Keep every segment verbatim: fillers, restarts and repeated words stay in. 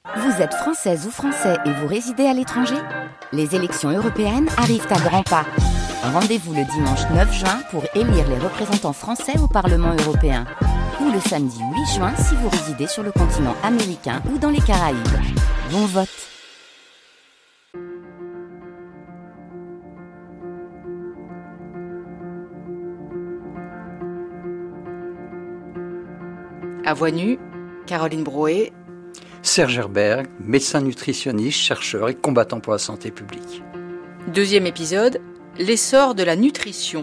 Vous êtes française ou français et vous résidez à l'étranger ? Les élections européennes arrivent à grands pas. Rendez-vous le dimanche neuf juin pour élire les représentants français au Parlement européen. Ou le samedi huit juin si vous résidez sur le continent américain ou dans les Caraïbes. Bon vote! À Voix nue, Caroline Broé. Serge Herberg, médecin nutritionniste, chercheur et combattant pour la santé publique. Deuxième épisode, l'essor de la nutrition.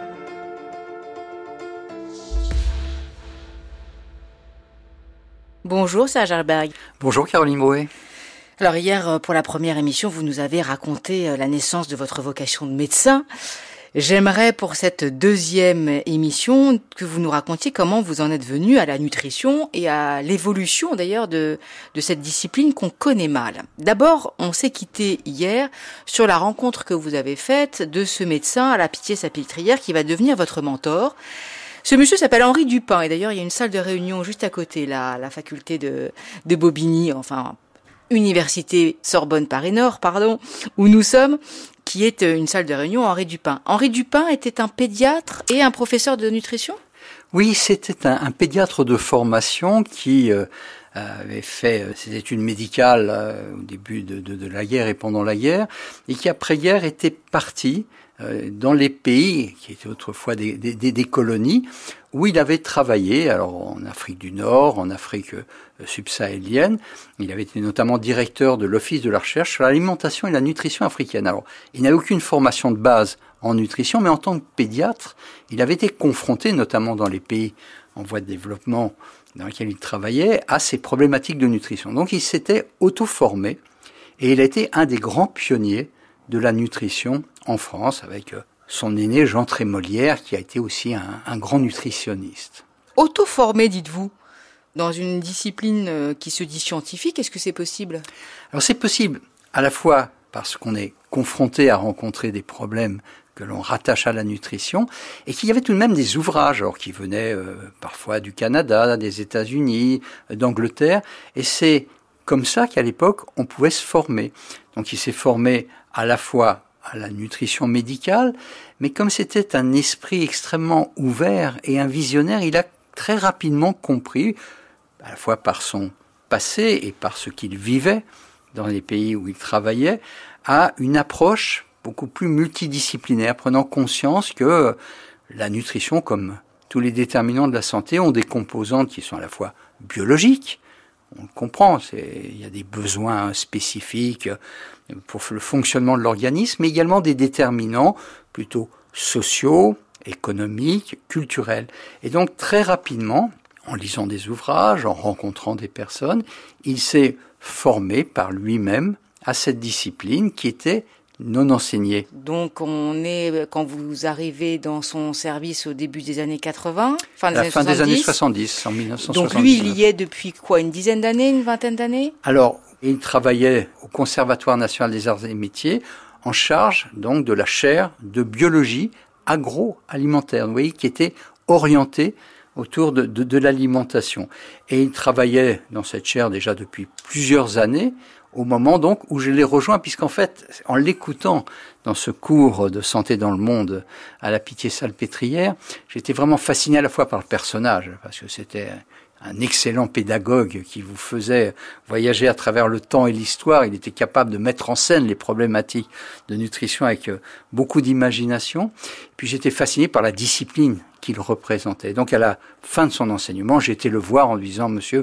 Bonjour Serge Herberg. Bonjour Caroline Broé. Alors hier, pour la première émission, vous nous avez raconté la naissance de votre vocation de médecin. J'aimerais pour cette deuxième émission que vous nous racontiez comment vous en êtes venu à la nutrition et à l'évolution d'ailleurs de, de cette discipline qu'on connaît mal. D'abord, on s'est quitté hier sur la rencontre que vous avez faite de ce médecin à la Pitié-Salpêtrière qui va devenir votre mentor. Ce monsieur s'appelle Henri Dupin et d'ailleurs il y a une salle de réunion juste à côté, là, la faculté de, de Bobigny, enfin Université Sorbonne Paris-Nord, pardon, où nous sommes, qui est une salle de réunion Henri Dupin. Henri Dupin était un pédiatre et un professeur de nutrition ? Oui, c'était un, un pédiatre de formation qui euh, avait fait euh, ses études médicales euh, au début de, de, de la guerre et pendant la guerre, et qui après-guerre était parti euh, dans les pays qui étaient autrefois des, des, des colonies, où il avait travaillé, alors en Afrique du Nord, en Afrique euh, subsahélienne. Il avait été notamment directeur de l'Office de la recherche sur l'alimentation et la nutrition africaine. Alors, il n'avait aucune formation de base en nutrition, mais en tant que pédiatre, il avait été confronté, notamment dans les pays en voie de développement dans lesquels il travaillait, à ces problématiques de nutrition. Donc, il s'était auto-formé et il a été un des grands pionniers de la nutrition en France, avec euh, son aîné Jean Trémolière, qui a été aussi un, un grand nutritionniste. Auto-formé, dites-vous, dans une discipline qui se dit scientifique, est-ce que c'est possible ? Alors c'est possible, à la fois parce qu'on est confronté à rencontrer des problèmes que l'on rattache à la nutrition, et qu'il y avait tout de même des ouvrages alors, qui venaient euh, parfois du Canada, des États-Unis, d'Angleterre, et c'est comme ça qu'à l'époque, on pouvait se former. Donc il s'est formé à la fois à la nutrition médicale, mais comme c'était un esprit extrêmement ouvert et un visionnaire, il a très rapidement compris, à la fois par son passé et par ce qu'il vivait dans les pays où il travaillait, à une approche beaucoup plus multidisciplinaire, prenant conscience que la nutrition, comme tous les déterminants de la santé, ont des composantes qui sont à la fois biologiques, on le comprend, c'est, il y a des besoins spécifiques pour le fonctionnement de l'organisme, mais également des déterminants plutôt sociaux, économiques, culturels. Et donc très rapidement, en lisant des ouvrages, en rencontrant des personnes, il s'est formé par lui-même à cette discipline qui était non enseignée. Donc on est, quand vous arrivez dans son service au début des années quatre-vingts, fin des la années fin soixante-dix, des années soixante-dix, en dix-neuf cent soixante-dix. Donc lui, il y est depuis quoi, une dizaine d'années, une vingtaine d'années ? Alors, il travaillait au Conservatoire national des arts et métiers, en charge donc de la chaire de biologie agroalimentaire, vous voyez, qui était orientée autour de, de, de l'alimentation. Et il travaillait dans cette chaire déjà depuis plusieurs années, au moment donc où je l'ai rejoint, puisqu'en fait, en l'écoutant dans ce cours de santé dans le monde à la Pitié-Salpêtrière, j'étais vraiment fasciné à la fois par le personnage, parce que c'était un excellent pédagogue qui vous faisait voyager à travers le temps et l'histoire. Il était capable de mettre en scène les problématiques de nutrition avec beaucoup d'imagination. Puis j'étais fasciné par la discipline qu'il représentait. Donc à la fin de son enseignement, j'ai été le voir en lui disant « Monsieur,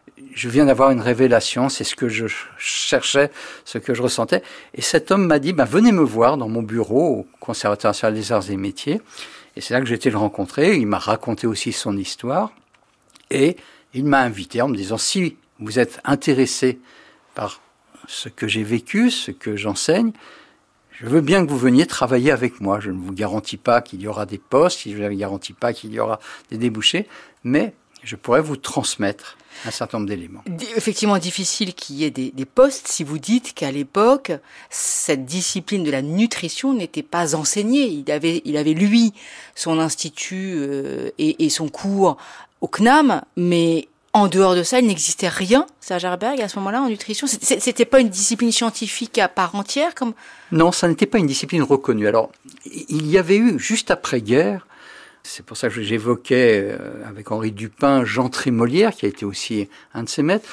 je viens d'avoir une révélation, c'est ce que je cherchais, ce que je ressentais. » Et cet homme m'a dit bah, « Venez me voir dans mon bureau au Conservatoire national des arts et métiers. » Et c'est là que j'ai été le rencontrer. Il m'a raconté aussi son histoire. Et il m'a invité en me disant « Si vous êtes intéressé par ce que j'ai vécu, ce que j'enseigne, je veux bien que vous veniez travailler avec moi. Je ne vous garantis pas qu'il y aura des postes, je ne vous garantis pas qu'il y aura des débouchés, mais je pourrais vous transmettre un certain nombre d'éléments. » Effectivement difficile qu'il y ait des, des postes si vous dites qu'à l'époque, cette discipline de la nutrition n'était pas enseignée. Il avait, il avait lui, son institut euh, et, et son cours au C N A M, mais En dehors de ça, il n'existait rien, Sagerberg, à ce moment-là, en nutrition. C'était pas une discipline scientifique à part entière, comme... Non, ça n'était pas une discipline reconnue. Alors, il y avait eu, juste après-guerre, c'est pour ça que j'évoquais avec Henri Dupin, Jean Trémolière, qui a été aussi un de ses maîtres,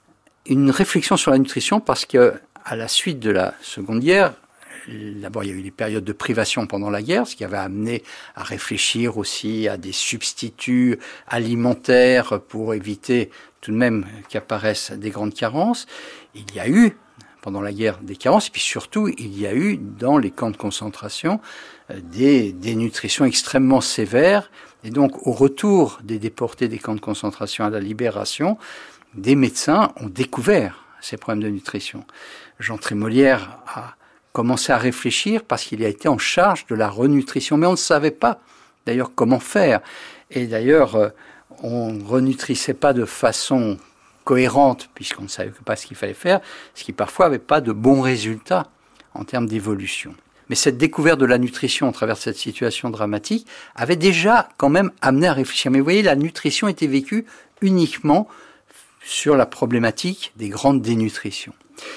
une réflexion sur la nutrition, parce que à la suite de la Seconde Guerre, d'abord, il y a eu des périodes de privation pendant la guerre, ce qui avait amené à réfléchir aussi à des substituts alimentaires pour éviter tout de même qu'apparaissent des grandes carences. Il y a eu, pendant la guerre, des carences, et puis surtout, il y a eu, dans les camps de concentration, des dénutritions extrêmement sévères. Et donc, au retour des déportés des camps de concentration à la libération, des médecins ont découvert ces problèmes de nutrition. Jean Trémolière a commencé à réfléchir parce qu'il a été en charge de la renutrition. Mais on ne savait pas, d'ailleurs, comment faire. Et d'ailleurs, on ne renutrissait pas de façon cohérente, puisqu'on ne savait pas ce qu'il fallait faire, ce qui parfois n'avait pas de bons résultats en termes d'évolution. Mais cette découverte de la nutrition à travers cette situation dramatique avait déjà quand même amené à réfléchir. Mais vous voyez, la nutrition était vécue uniquement sur la problématique des grandes dénutritions.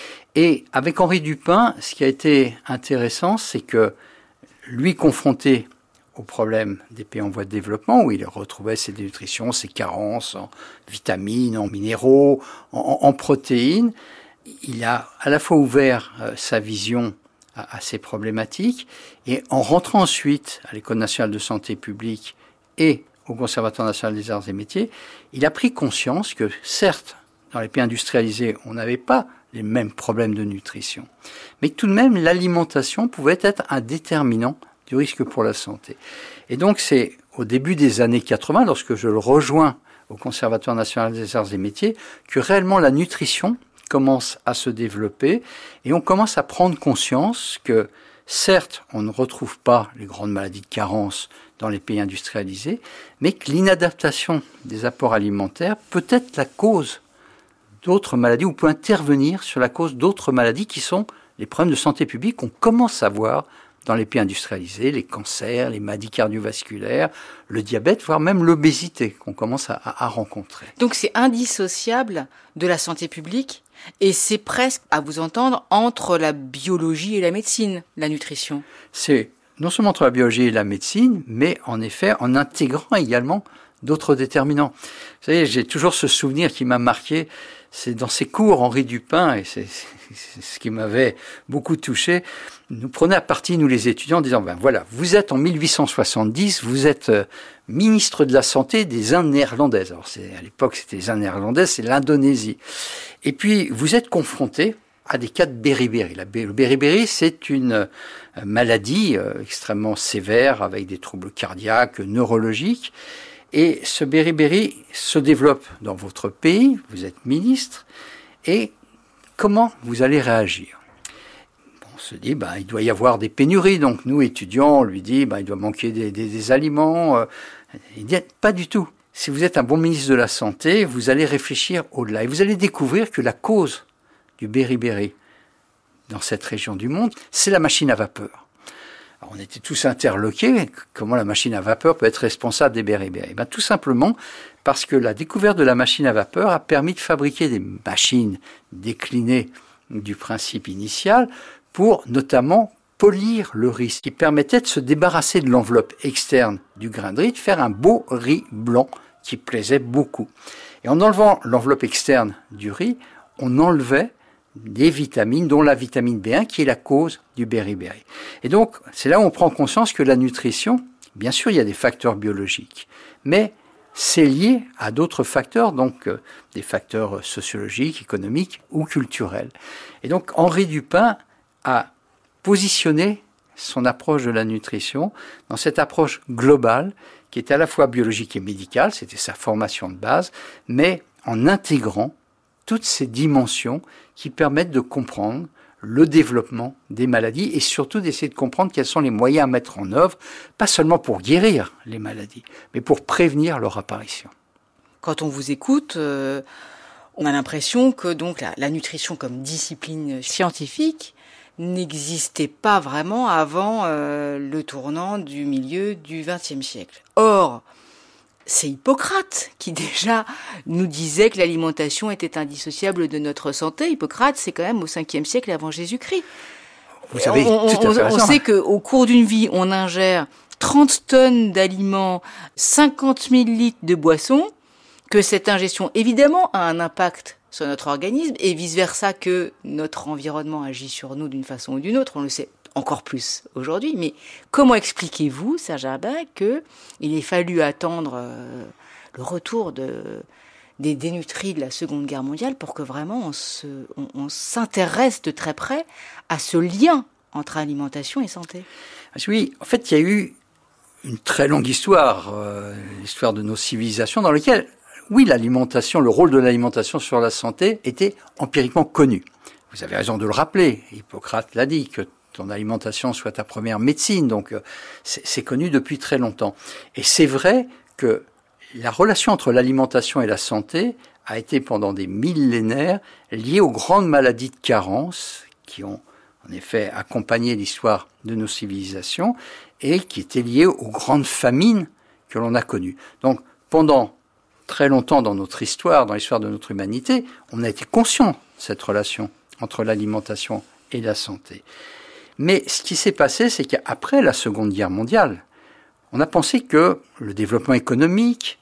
Et avec Henri Dupin, ce qui a été intéressant, c'est que lui confronté au problème des pays en voie de développement, où il retrouvait ses dénutritions, ses carences en vitamines, en minéraux, en, en protéines, il a à la fois ouvert euh, sa vision à, à ces problématiques, et en rentrant ensuite à l'École nationale de santé publique et au Conservatoire national des arts et métiers, il a pris conscience que, certes, dans les pays industrialisés, on n'avait pas les mêmes problèmes de nutrition, mais que tout de même, l'alimentation pouvait être un déterminant du risque pour la santé. Et donc, c'est au début des années quatre-vingts, lorsque je le rejoins au Conservatoire national des arts et métiers, que réellement la nutrition commence à se développer, et on commence à prendre conscience que, certes, on ne retrouve pas les grandes maladies de carence dans les pays industrialisés, mais que l'inadaptation des apports alimentaires peut être la cause d'autres maladies, ou peut intervenir sur la cause d'autres maladies qui sont les problèmes de santé publique qu'on commence à voir dans les pays industrialisés, les cancers, les maladies cardiovasculaires, le diabète, voire même l'obésité qu'on commence à, à, à rencontrer. Donc c'est indissociable de la santé publique, et c'est presque, à vous entendre, entre la biologie et la médecine, la nutrition. C'est non seulement entre la biologie et la médecine, mais en effet en intégrant également d'autres déterminants. Vous savez, j'ai toujours ce souvenir qui m'a marqué, c'est dans ses cours, Henri Dupin, et c'est, c'est ce qui m'avait beaucoup touché, nous prenait à partie, nous les étudiants, en disant, ben voilà, vous êtes en mille huit cent soixante-dix, vous êtes euh, ministre de la Santé des Indes néerlandaises. Alors, c'est, à l'époque, c'était les Indes néerlandaises, c'est l'Indonésie. Et puis, vous êtes confronté à des cas de beriberi. La, le beriberi, c'est une euh, maladie euh, extrêmement sévère, avec des troubles cardiaques, neurologiques. Et ce beriberi se développe dans votre pays, vous êtes ministre, et comment vous allez réagir? On se dit, ben, il doit y avoir des pénuries, donc nous, étudiants, on lui dit, ben, il doit manquer des, des, des aliments. Il dit, pas du tout. Si vous êtes un bon ministre de la Santé, vous allez réfléchir au-delà, et vous allez découvrir que la cause du beriberi dans cette région du monde, c'est la machine à vapeur. Alors, on était tous interloqués, comment la machine à vapeur peut être responsable des beriberi? Ben, tout simplement parce que la découverte de la machine à vapeur a permis de fabriquer des machines déclinées du principe initial pour notamment polir le riz, ce qui permettait de se débarrasser de l'enveloppe externe du grain de riz, de faire un beau riz blanc qui plaisait beaucoup. Et en enlevant l'enveloppe externe du riz, on enlevait des vitamines, dont la vitamine B un, qui est la cause du beriberi. Et donc, c'est là où on prend conscience que la nutrition, bien sûr, il y a des facteurs biologiques, mais c'est lié à d'autres facteurs, donc euh, des facteurs sociologiques, économiques ou culturels. Et donc, Henri Dupin a positionné son approche de la nutrition dans cette approche globale, qui est à la fois biologique et médicale, c'était sa formation de base, mais en intégrant toutes ces dimensions qui permettent de comprendre le développement des maladies et surtout d'essayer de comprendre quels sont les moyens à mettre en œuvre, pas seulement pour guérir les maladies, mais pour prévenir leur apparition. Quand on vous écoute, euh, on a l'impression que donc la, la nutrition comme discipline scientifique n'existait pas vraiment avant euh, le tournant du milieu du vingtième siècle. Or, c'est Hippocrate qui déjà nous disait que l'alimentation était indissociable de notre santé. Hippocrate, c'est quand même au cinquième siècle avant Jésus-Christ. Vous savez, on, tout à fait on, on sait qu'au cours d'une vie, on ingère trente tonnes d'aliments, cinquante mille litres de boissons, que cette ingestion, évidemment, a un impact sur notre organisme, et vice-versa que notre environnement agit sur nous d'une façon ou d'une autre. On le sait encore plus aujourd'hui. Mais comment expliquez-vous, Serge Herbert, qu'il ait fallu attendre euh, le retour de, des dénutris de la Seconde Guerre mondiale pour que vraiment on, se, on, on s'intéresse de très près à ce lien entre alimentation et santé? Oui, en fait, il y a eu une très longue histoire, euh, l'histoire de nos civilisations, dans laquelle, oui, l'alimentation, le rôle de l'alimentation sur la santé était empiriquement connu. Vous avez raison de le rappeler, Hippocrate l'a dit, que ton alimentation soit ta première médecine, donc euh, c'est, c'est connu depuis très longtemps. Et c'est vrai que la relation entre l'alimentation et la santé a été pendant des millénaires liée aux grandes maladies de carence qui ont en effet accompagné l'histoire de nos civilisations et qui étaient liées aux grandes famines que l'on a connues. Donc pendant très longtemps dans notre histoire, dans l'histoire de notre humanité, on a été conscient de cette relation entre l'alimentation et la santé. Mais ce qui s'est passé, c'est qu'après la Seconde Guerre mondiale, on a pensé que le développement économique,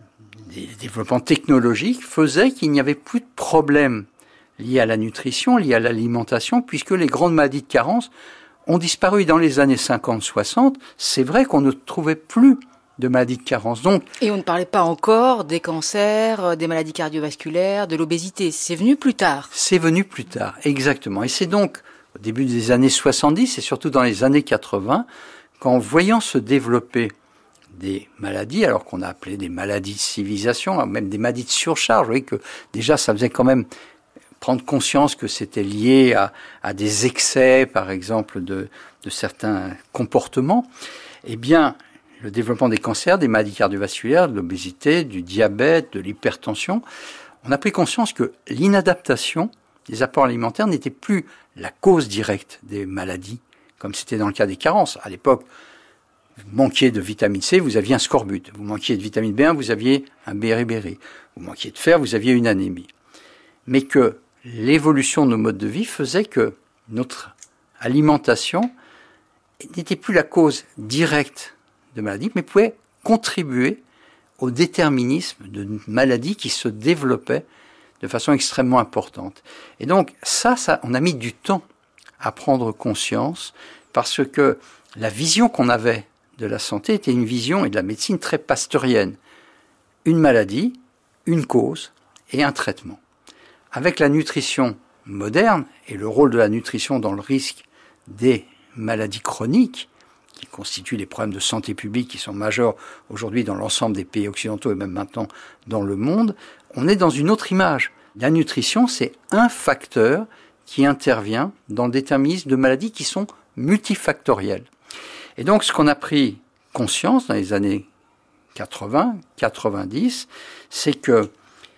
le développement technologique faisait qu'il n'y avait plus de problèmes liés à la nutrition, liés à l'alimentation, puisque les grandes maladies de carence ont disparu dans les années cinquante soixante. C'est vrai qu'on ne trouvait plus de maladies de carence. Donc, et on ne parlait pas encore des cancers, des maladies cardiovasculaires, de l'obésité. C'est venu plus tard. C'est venu plus tard, exactement. Et c'est donc au début des années soixante-dix et surtout dans les années quatre-vingts, qu'en voyant se développer des maladies, alors qu'on a appelé des maladies de civilisation, même des maladies de surcharge, vous voyez que déjà ça faisait quand même prendre conscience que c'était lié à, à des excès, par exemple, de, de certains comportements, eh bien, le développement des cancers, des maladies cardiovasculaires, de l'obésité, du diabète, de l'hypertension, on a pris conscience que l'inadaptation des apports alimentaires n'était plus la cause directe des maladies, comme c'était dans le cas des carences. À l'époque, vous manquiez de vitamine C, vous aviez un scorbut. Vous manquiez de vitamine B un, vous aviez un béribéri. Vous manquiez de fer, vous aviez une anémie. Mais que l'évolution de nos modes de vie faisait que notre alimentation n'était plus la cause directe de maladies, mais pouvait contribuer au déterminisme de maladies qui se développaient de façon extrêmement importante. Et donc ça, ça, on a mis du temps à prendre conscience parce que la vision qu'on avait de la santé était une vision et de la médecine très pasteurienne. Une maladie, une cause et un traitement. Avec la nutrition moderne et le rôle de la nutrition dans le risque des maladies chroniques, qui constituent des problèmes de santé publique qui sont majeurs aujourd'hui dans l'ensemble des pays occidentaux et même maintenant dans le monde, on est dans une autre image. La nutrition, c'est un facteur qui intervient dans le déterminisme de maladies qui sont multifactorielles. Et donc, ce qu'on a pris conscience dans les années quatre-vingts, quatre-vingt-dix, c'est que,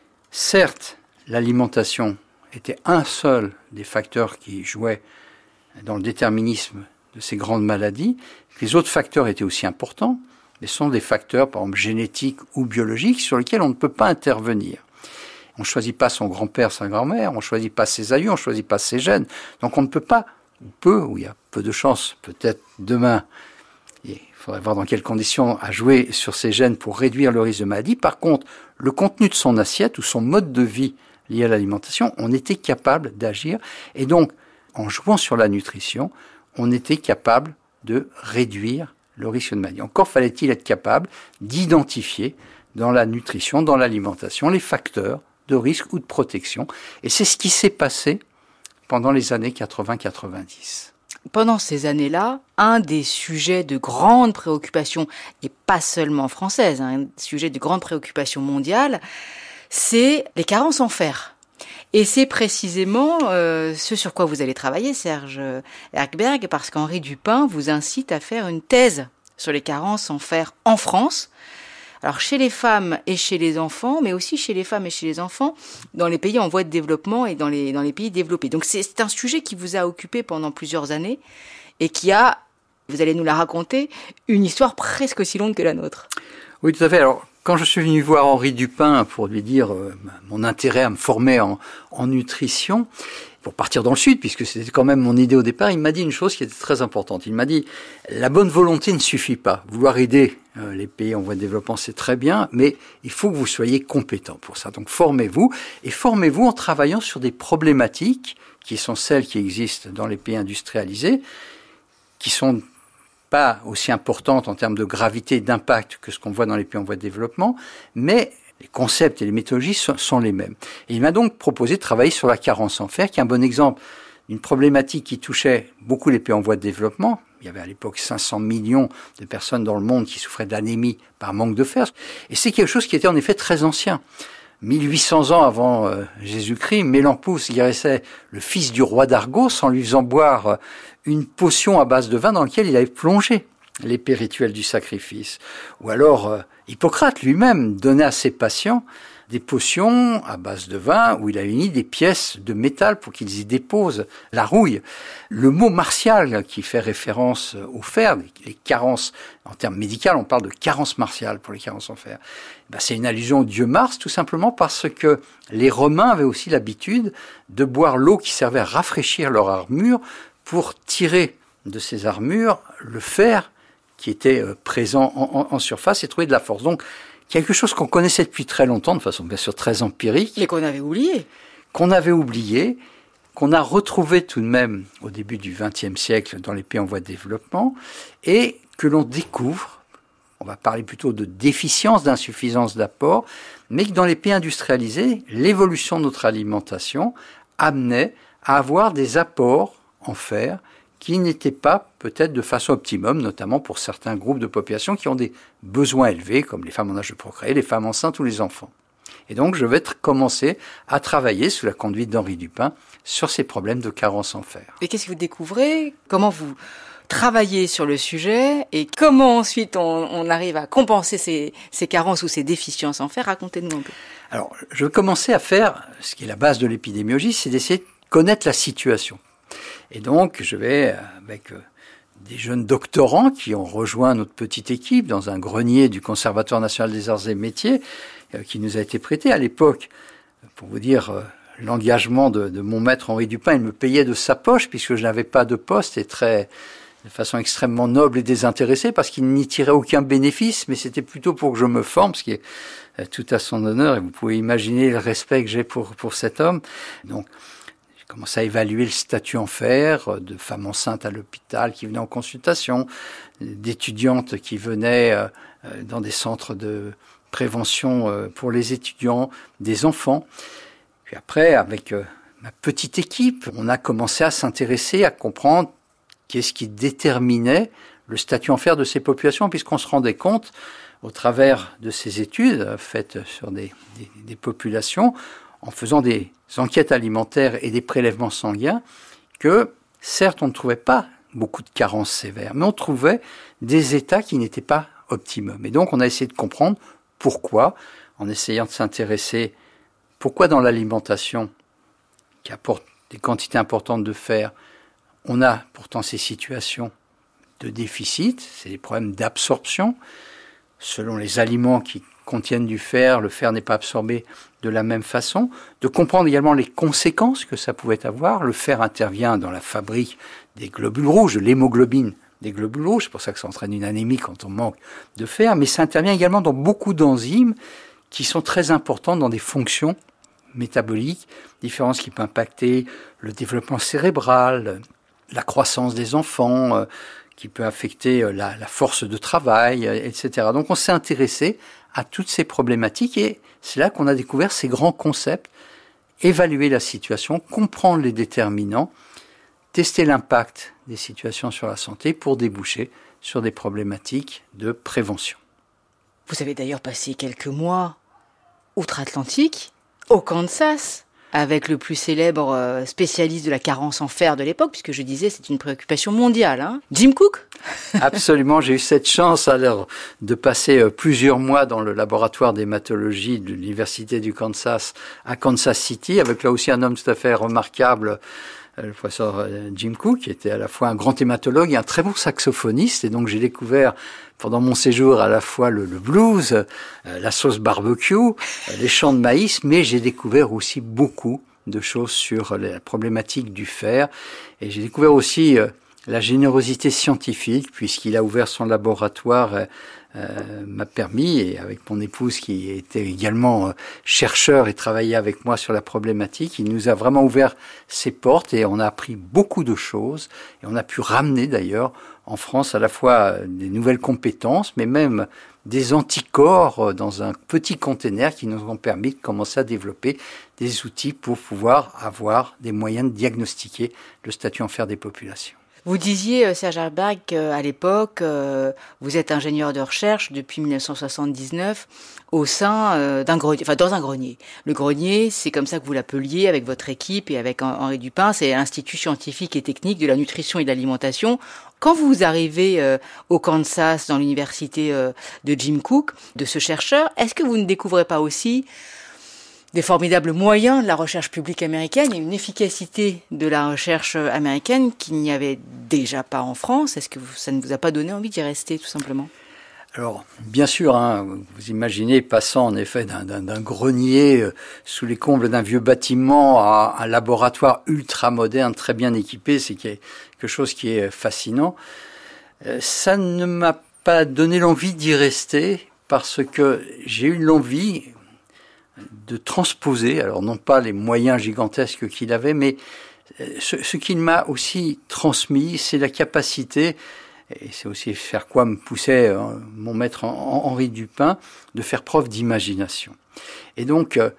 certes, l'alimentation était un seul des facteurs qui jouaient dans le déterminisme de ces grandes maladies. Les autres facteurs étaient aussi importants, mais ce sont des facteurs, par exemple, génétiques ou biologiques, sur lesquels on ne peut pas intervenir. On ne choisit pas son grand-père, sa grand-mère, on ne choisit pas ses aïeux, on ne choisit pas ses gènes. Donc on ne peut pas, ou peu, ou il y a peu de chances, peut-être demain, il faudrait voir dans quelles conditions, à jouer sur ces gènes pour réduire le risque de maladie. Par contre, le contenu de son assiette ou son mode de vie lié à l'alimentation, on était capable d'agir. Et donc, en jouant sur la nutrition, on était capable de réduire le risque de maladie. Encore fallait-il être capable d'identifier dans la nutrition, dans l'alimentation, les facteurs de risque ou de protection. Et c'est ce qui s'est passé pendant les années quatre-vingts quatre-vingt-dix. Pendant ces années-là, un des sujets de grande préoccupation, et pas seulement française, hein, un sujet de grande préoccupation mondiale, c'est les carences en fer. Et c'est précisément euh, ce sur quoi vous allez travailler, Serge Erkberg, parce qu'Henri Dupin vous incite à faire une thèse sur les carences en fer en France. Alors chez les femmes et chez les enfants, mais aussi chez les femmes et chez les enfants, dans les pays en voie de développement et dans les, dans les pays développés. Donc c'est, c'est un sujet qui vous a occupé pendant plusieurs années et qui a, vous allez nous la raconter, une histoire presque aussi longue que la nôtre. Oui, tout à fait. Alors, quand je suis venu voir Henri Dupin pour lui dire euh, mon intérêt à me former en, en nutrition, pour partir dans le sud, puisque c'était quand même mon idée au départ, il m'a dit une chose qui était très importante. Il m'a dit, la bonne volonté ne suffit pas. Vouloir aider euh, les pays en voie de développement, c'est très bien, mais il faut que vous soyez compétents pour ça. Donc formez-vous, et formez-vous en travaillant sur des problématiques qui sont celles qui existent dans les pays industrialisés, qui sont pas aussi importantes en termes de gravité et d'impact que ce qu'on voit dans les pays en voie de développement, mais les concepts et les méthodologies sont, sont les mêmes. Et il m'a donc proposé de travailler sur la carence en fer, qui est un bon exemple d'une problématique qui touchait beaucoup les pays en voie de développement. Il y avait à l'époque cinq cents millions de personnes dans le monde qui souffraient d'anémie par manque de fer. Et c'est quelque chose qui était en effet très ancien. mille huit cents ans avant euh, Jésus-Christ, Mélampous guérissait le fils du roi d'Argos en lui faisant boire euh, une potion à base de vin dans laquelle il avait plongé l'épée rituelle du sacrifice. Ou alors, euh, Hippocrate lui-même donnait à ses patients des potions à base de vin où il a uni des pièces de métal pour qu'ils y déposent la rouille. Le mot martial qui fait référence au fer, les carences, en termes médicaux, on parle de carence martiale pour les carences en fer. Ben, c'est une allusion au dieu Mars, tout simplement parce que les Romains avaient aussi l'habitude de boire l'eau qui servait à rafraîchir leur armure pour tirer de ces armures le fer qui était présent en, en, en surface et trouver de la force. Donc, quelque chose qu'on connaissait depuis très longtemps, de façon bien sûr très empirique. Mais qu'on avait oublié. Qu'on avait oublié, qu'on a retrouvé tout de même au début du vingtième siècle dans les pays en voie de développement, et que l'on découvre, on va parler plutôt de déficience, d'insuffisance d'apport, mais que dans les pays industrialisés, l'évolution de notre alimentation amenait à avoir des apports en fer qui n'étaient pas peut-être de façon optimum, notamment pour certains groupes de population qui ont des besoins élevés, comme les femmes en âge de procréer, les femmes enceintes ou les enfants. Et donc, je vais t- commencer à travailler sous la conduite d'Henri Dupin sur ces problèmes de carence en fer. Et qu'est-ce que vous découvrez? Comment vous travaillez sur le sujet? Et comment ensuite on, on arrive à compenser ces, ces carences ou ces déficiences en fer? Racontez-nous un peu. Alors, je vais commencer à faire, ce qui est la base de l'épidémiologie, c'est d'essayer de connaître la situation. Et donc, je vais, avec des jeunes doctorants qui ont rejoint notre petite équipe dans un grenier du Conservatoire national des arts et métiers, qui nous a été prêté à l'époque, pour vous dire l'engagement de, de mon maître Henri Dupin, il me payait de sa poche puisque je n'avais pas de poste et très, de façon extrêmement noble et désintéressée parce qu'il n'y tirait aucun bénéfice, mais c'était plutôt pour que je me forme, ce qui est tout à son honneur et vous pouvez imaginer le respect que j'ai pour, pour cet homme. Donc, commencé à évaluer le statut en fer de femmes enceintes à l'hôpital qui venaient en consultation, d'étudiantes qui venaient dans des centres de prévention pour les étudiants, des enfants. Puis après, avec ma petite équipe, on a commencé à s'intéresser, à comprendre qu'est-ce qui déterminait le statut en fer de ces populations, puisqu'on se rendait compte, au travers de ces études faites sur des, des, des populations, en faisant des enquêtes alimentaires et des prélèvements sanguins, que certes on ne trouvait pas beaucoup de carences sévères, mais on trouvait des états qui n'étaient pas optimums. Et donc on a essayé de comprendre pourquoi, en essayant de s'intéresser, pourquoi dans l'alimentation, qui apporte des quantités importantes de fer, on a pourtant ces situations de déficit, c'est des problèmes d'absorption. Selon les aliments qui contiennent du fer, le fer n'est pas absorbé de la même façon, de comprendre également les conséquences que ça pouvait avoir. Le fer intervient dans la fabrique des globules rouges, de l'hémoglobine des globules rouges, c'est pour ça que ça entraîne une anémie quand on manque de fer, mais ça intervient également dans beaucoup d'enzymes qui sont très importantes dans des fonctions métaboliques, différences qui peuvent impacter le développement cérébral, la croissance des enfants, euh, qui peut affecter la, la force de travail, et cetera. Donc on s'est intéressé à toutes ces problématiques et c'est là qu'on a découvert ces grands concepts, évaluer la situation, comprendre les déterminants, tester l'impact des situations sur la santé pour déboucher sur des problématiques de prévention. Vous avez d'ailleurs passé quelques mois outre-Atlantique, au Kansas, avec le plus célèbre spécialiste de la carence en fer de l'époque, puisque je disais c'est une préoccupation mondiale, hein, Jim Cook. Absolument, j'ai eu cette chance alors de passer plusieurs mois dans le laboratoire d'hématologie de l'Université du Kansas à Kansas City, avec là aussi un homme tout à fait remarquable le professeur Jim Cook, qui était à la fois un grand hématologue et un très bon saxophoniste. Et donc j'ai découvert pendant mon séjour à la fois le, le blues, euh, la sauce barbecue, euh, les champs de maïs, mais j'ai découvert aussi beaucoup de choses sur la problématique du fer. Et j'ai découvert aussi euh, la générosité scientifique, puisqu'il a ouvert son laboratoire euh, Euh, m'a permis, et avec mon épouse qui était également euh, chercheur et travaillait avec moi sur la problématique, il nous a vraiment ouvert ses portes et on a appris beaucoup de choses et on a pu ramener d'ailleurs en France à la fois des nouvelles compétences mais même des anticorps dans un petit container qui nous ont permis de commencer à développer des outils pour pouvoir avoir des moyens de diagnostiquer le statut en fer des populations. Vous disiez, Serge Halbach, qu'à l'époque, euh, vous êtes ingénieur de recherche depuis dix-neuf cent soixante-dix-neuf au sein euh, d'un grenier, enfin dans un grenier. Le grenier, c'est comme ça que vous l'appeliez avec votre équipe et avec Henri Dupin, c'est l'Institut scientifique et technique de la nutrition et de l'alimentation. Quand vous arrivez euh, au Kansas, dans l'université euh, de Jim Cook, de ce chercheur, est-ce que vous ne découvrez pas aussi des formidables moyens de la recherche publique américaine et une efficacité de la recherche américaine qu'il n'y avait déjà pas en France? Est-ce que vous, ça ne vous a pas donné envie d'y rester, tout simplement? Alors, bien sûr, hein, vous imaginez passant en effet d'un, d'un, d'un grenier euh, sous les combles d'un vieux bâtiment à un laboratoire ultra moderne, très bien équipé, c'est quelque chose qui est fascinant. Euh, ça ne m'a pas donné l'envie d'y rester parce que j'ai eu l'envie de transposer, alors non pas les moyens gigantesques qu'il avait, mais ce, ce qu'il m'a aussi transmis, c'est la capacité, et c'est aussi faire quoi me poussait euh, mon maître Henri Dupin, de faire preuve d'imagination. Et donc, euh,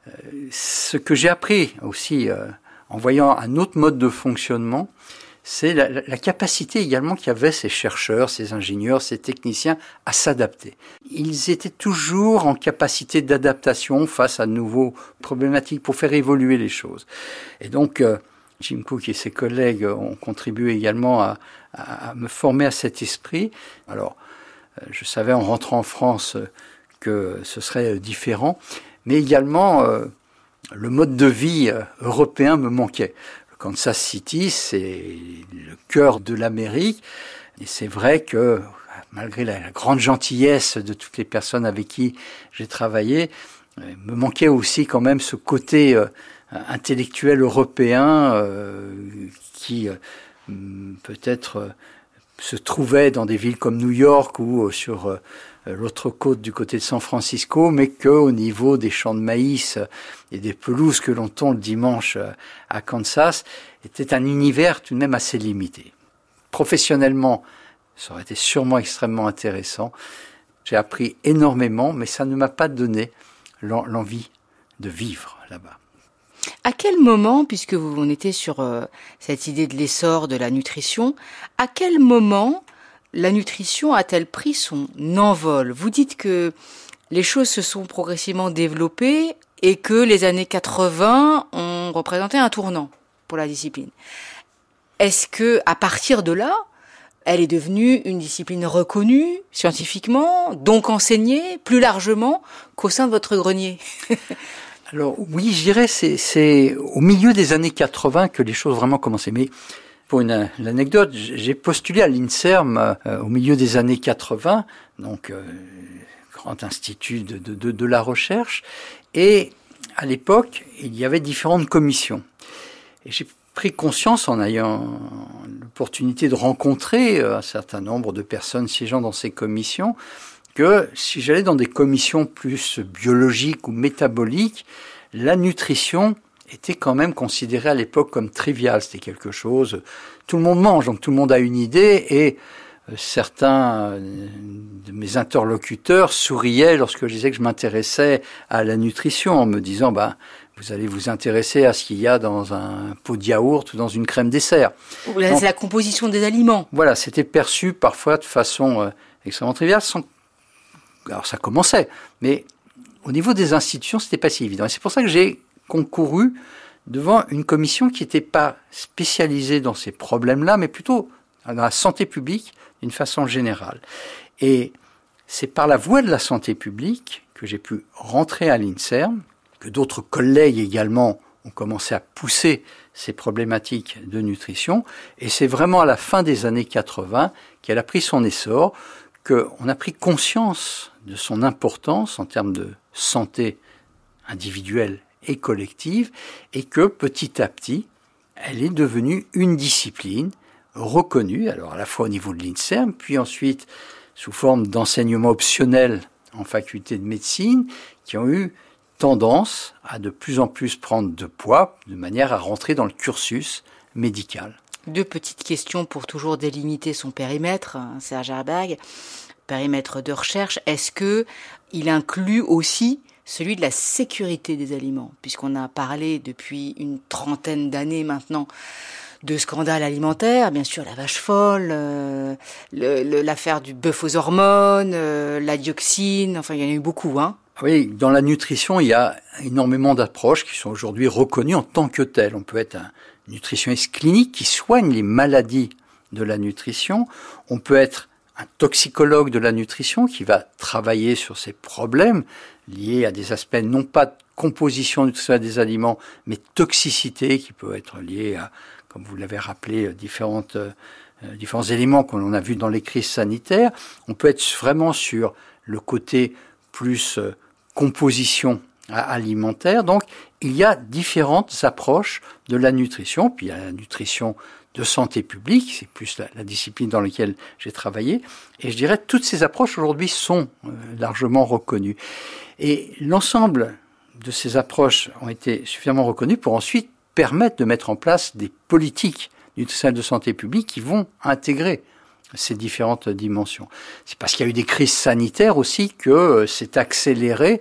ce que j'ai appris aussi euh, en voyant un autre mode de fonctionnement, c'est la, la capacité également qu'avaient ces chercheurs, ces ingénieurs, ces techniciens à s'adapter. Ils étaient toujours en capacité d'adaptation face à de nouveaux problématiques pour faire évoluer les choses. Et donc, euh, Jim Cook et ses collègues ont contribué également à, à, à me former à cet esprit. Alors, euh, je savais en rentrant en France euh, que ce serait différent, mais également euh, le mode de vie euh, européen me manquait. Kansas City, c'est le cœur de l'Amérique. Et c'est vrai que, malgré la, la grande gentillesse de toutes les personnes avec qui j'ai travaillé, il me manquait aussi quand même ce côté euh, intellectuel européen euh, qui euh, peut-être euh, se trouvait dans des villes comme New York ou euh, sur euh, l'autre côte du côté de San Francisco, mais qu'au niveau des champs de maïs et des pelouses que l'on tond le dimanche à Kansas, était un univers tout de même assez limité. Professionnellement, ça aurait été sûrement extrêmement intéressant. J'ai appris énormément, mais ça ne m'a pas donné l'envie de vivre là-bas. À quel moment, puisque vous on était sur euh, cette idée de l'essor de la nutrition, à quel moment la nutrition a-t-elle pris son envol? Vous dites que les choses se sont progressivement développées et que les années quatre-vingts ont représenté un tournant pour la discipline. Est-ce que, à partir de là, elle est devenue une discipline reconnue scientifiquement, donc enseignée plus largement qu'au sein de votre grenier? Alors oui, je dirais c'est c'est au milieu des années quatre-vingts que les choses vraiment commençaient. Mais pour une, une anecdote, j'ai postulé à l'INSERM euh, au milieu des années quatre-vingts, donc euh, grand institut de, de, de, de la recherche, et à l'époque, il y avait différentes commissions. Et j'ai pris conscience, en ayant l'opportunité de rencontrer un certain nombre de personnes siégeant dans ces commissions, que si j'allais dans des commissions plus biologiques ou métaboliques, la nutrition était quand même considérée à l'époque comme triviale. C'était quelque chose, tout le monde mange, donc tout le monde a une idée, et certains de mes interlocuteurs souriaient lorsque je disais que je m'intéressais à la nutrition, en me disant, ben, vous allez vous intéresser à ce qu'il y a dans un pot de yaourt ou dans une crème dessert. Là, c'est la composition des aliments. Voilà, c'était perçu parfois de façon euh, extrêmement triviale. Sans... Alors ça commençait, mais au niveau des institutions, c'était pas si évident. Et c'est pour ça que j'ai concouru devant une commission qui n'était pas spécialisée dans ces problèmes-là, mais plutôt dans la santé publique d'une façon générale. Et c'est par la voie de la santé publique que j'ai pu rentrer à l'INSERM, que d'autres collègues également ont commencé à pousser ces problématiques de nutrition. Et c'est vraiment à la fin des années quatre-vingts qu'elle a pris son essor, qu'on a pris conscience de son importance en termes de santé individuelle et collective, et que petit à petit, elle est devenue une discipline reconnue, alors à la fois au niveau de l'INSERM, puis ensuite sous forme d'enseignement optionnel en faculté de médecine, qui ont eu tendance à de plus en plus prendre de poids, de manière à rentrer dans le cursus médical. Deux petites questions pour toujours délimiter son périmètre, Serge Herbag. Périmètre de recherche, est-ce que il inclut aussi celui de la sécurité des aliments, puisqu'on a parlé depuis une trentaine d'années maintenant de scandales alimentaires, bien sûr la vache folle, euh, le, le, l'affaire du bœuf aux hormones, euh, la dioxine, enfin il y en a eu beaucoup, hein. Oui, dans la nutrition, il y a énormément d'approches qui sont aujourd'hui reconnues en tant que telles. On peut être un nutritionniste clinique qui soigne les maladies de la nutrition. On peut être un toxicologue de la nutrition qui va travailler sur ces problèmes liés à des aspects non pas de composition nutritionnelle des aliments, mais toxicité qui peut être liée à, comme vous l'avez rappelé, différentes, euh, différents éléments qu'on a vus dans les crises sanitaires. On peut être vraiment sur le côté plus euh, composition alimentaire. Donc, il y a différentes approches de la nutrition. Puis, il y a la nutrition de santé publique, c'est plus la, la discipline dans laquelle j'ai travaillé. Et je dirais que toutes ces approches aujourd'hui sont euh, largement reconnues. Et l'ensemble de ces approches ont été suffisamment reconnues pour ensuite permettre de mettre en place des politiques nutritionnelles de santé publique qui vont intégrer ces différentes dimensions. C'est parce qu'il y a eu des crises sanitaires aussi que euh, s'est accéléré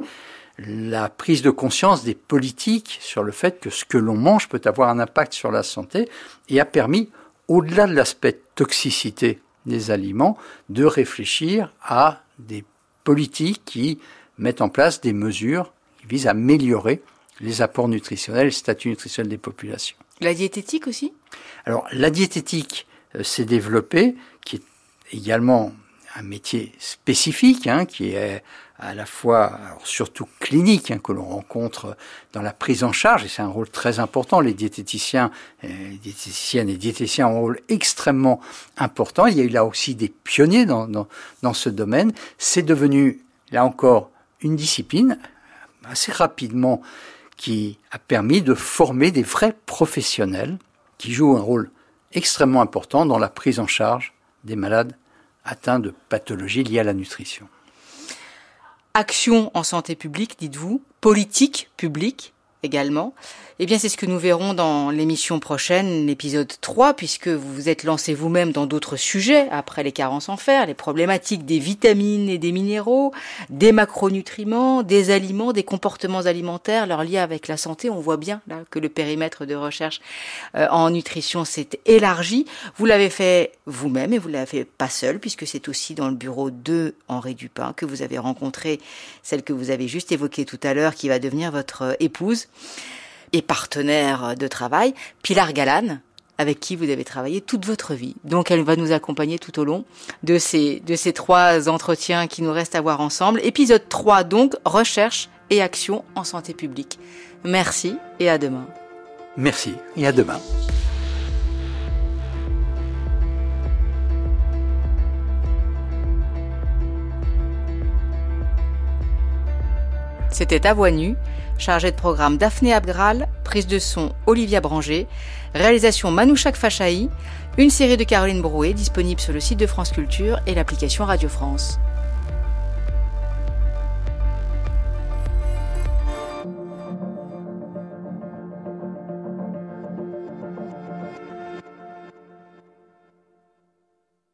la prise de conscience des politiques sur le fait que ce que l'on mange peut avoir un impact sur la santé et a permis, au-delà de l'aspect toxicité des aliments, de réfléchir à des politiques qui mettent en place des mesures qui visent à améliorer les apports nutritionnels, le statut nutritionnel des populations. La diététique aussi ? Alors, la diététique euh, s'est développée, qui est également un métier spécifique, hein, qui est à la fois, alors surtout clinique, hein, que l'on rencontre dans la prise en charge, et c'est un rôle très important. Les diététiciens, euh, diététiciennes et diététiciens ont un rôle extrêmement important. Il y a eu là aussi des pionniers dans, dans, dans ce domaine. C'est devenu, là encore, une discipline assez rapidement qui a permis de former des vrais professionnels qui jouent un rôle extrêmement important dans la prise en charge des malades atteints de pathologies liées à la nutrition. Action en santé publique, dites-vous, politique publique également. Eh bien, c'est ce que nous verrons dans l'émission prochaine, l'épisode trois, puisque vous vous êtes lancé vous-même dans d'autres sujets, après les carences en fer, les problématiques des vitamines et des minéraux, des macronutriments, des aliments, des comportements alimentaires, leur lien avec la santé. On voit bien là que le périmètre de recherche euh, en nutrition s'est élargi. Vous l'avez fait vous-même et vous l'avez fait pas seul, puisque c'est aussi dans le bureau de Henri Dupin que vous avez rencontré celle que vous avez juste évoquée tout à l'heure, qui va devenir votre épouse et partenaire de travail, Pilar Galán, avec qui vous avez travaillé toute votre vie. Donc elle va nous accompagner tout au long de ces, de ces trois entretiens qui nous restent à voir ensemble. Épisode trois donc, recherche et action en santé publique. Merci et à demain. Merci et à demain. C'était À Voix Nue, chargé de programme Daphné Abgral, prise de son Olivia Branger, réalisation Manouchak Fachaï, une série de Caroline Brouet disponible sur le site de France Culture et l'application Radio France.